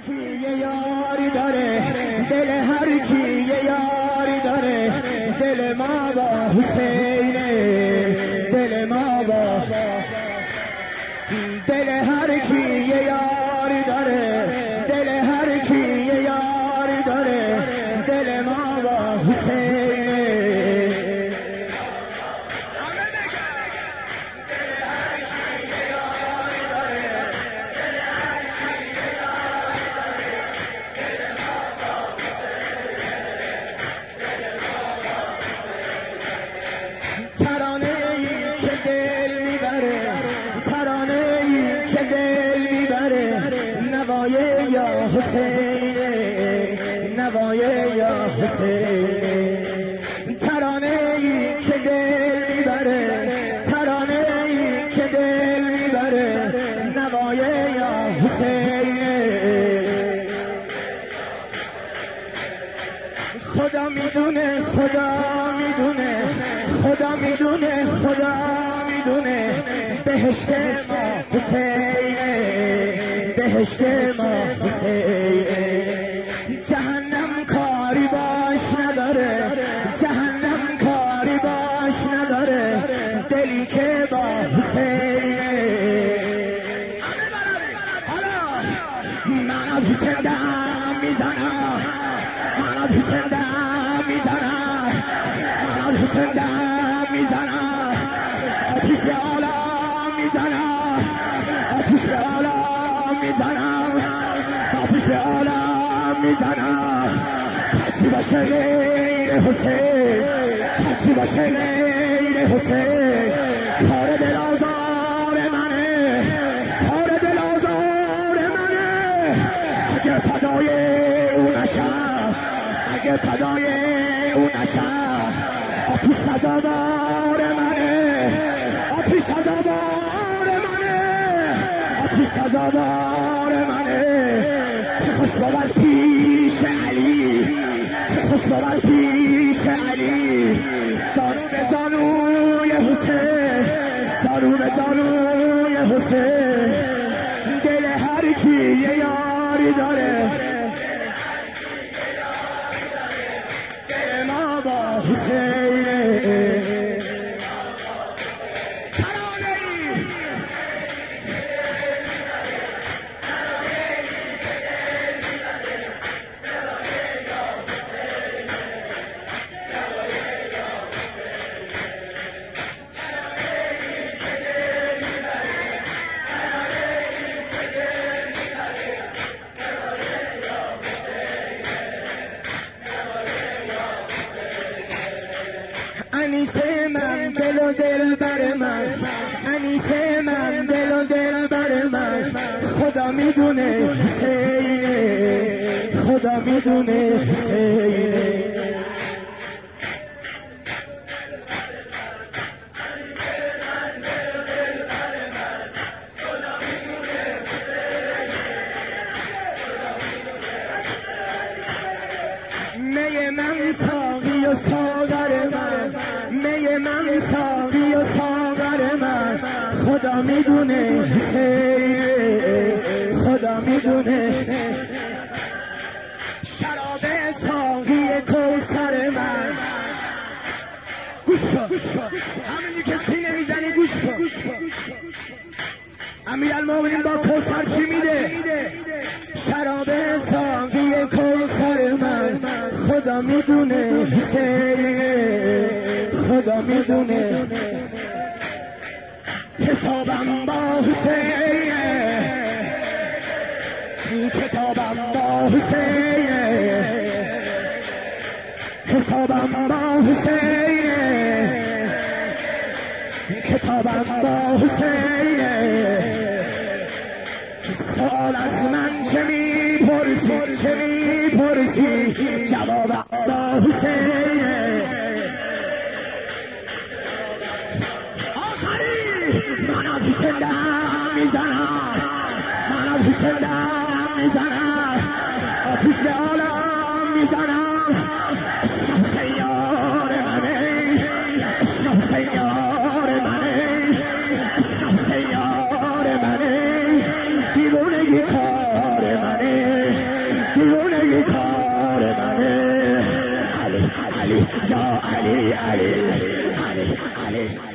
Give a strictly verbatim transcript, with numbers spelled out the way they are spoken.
کی یه یاری داره، دل هر کی یه یاری داره، دل ما با حسینه، دل ما با دل هر کی یه یاری داره، دل هر کی یه یاری داره، دل ما با حسینه. ترانه ای که دل میبره، ترانه ای که دل میبره، نوای یا حسینه، نوای یا حسینه. ترانه ای که دل میبره، ترانه ای که دل میبره، نوای یا حسینه. خدا میدونه، خدا میدونه، خدا میدونه، خدا میدونه، بهشت ما حسینه، بهشت ما حسینه. جهنم کاری باش نداره، جهنم کاری باش نداره، دلی که با حسینه. حالا من از حسین دم میزنم، من از حسین دم میزنم، من از حسین دم میزنم، آتیش عالم میزنم، آتیش عالم میزنم، آتیش عالم میزنم. کسی باشه غیر حسین، کسی باشه غیر حسین، کار دل آزار منه، کار دل آزار منه. اگه فدای او نشم، اگه فدای او نشم، آتیش سزاوار منه، آتیش سزاوار منه، آتیش سزاوار منه. چه خوش باور پیش علی، چه خوش باور پیش علی، زانو به زانوی حسین، زانو به زانوی حسین. دل هر کی یه یاری داره، دل ما با حسینه. انیسه من دل و دل بر من، انیسه من دل و دل بر من، خدا میدونه حسینه، خدا میدونه حسینه. می من ساقی و ساغر من، می من ساقی و ساغر من، خدا میدونه حسینه، خدا میدونه. شراب ساقی کوثر من، گوش کن، همینی که سینه میزنی گوش کن. امیرالمومنین با کوثر چی میده؟ شراب ساقی کوثر من، خدا میدونه حسینه، خدا میدونه. حسابم با حسینه، کتابم با حسینه، حسابم با حسینه، کتابم با حسینه. سوال از من چه میپرسی، چه میپرسی، جواب با حسینه. آخری من از حسین دم میزنم، من از حسین دم میزنم، آتیش به عالم میزنم. حسین یار منه، حسین یار منه، حسین یار منه، دیوونگی کار منه. دیوونه کار منه علی علی یا علی علی علی علی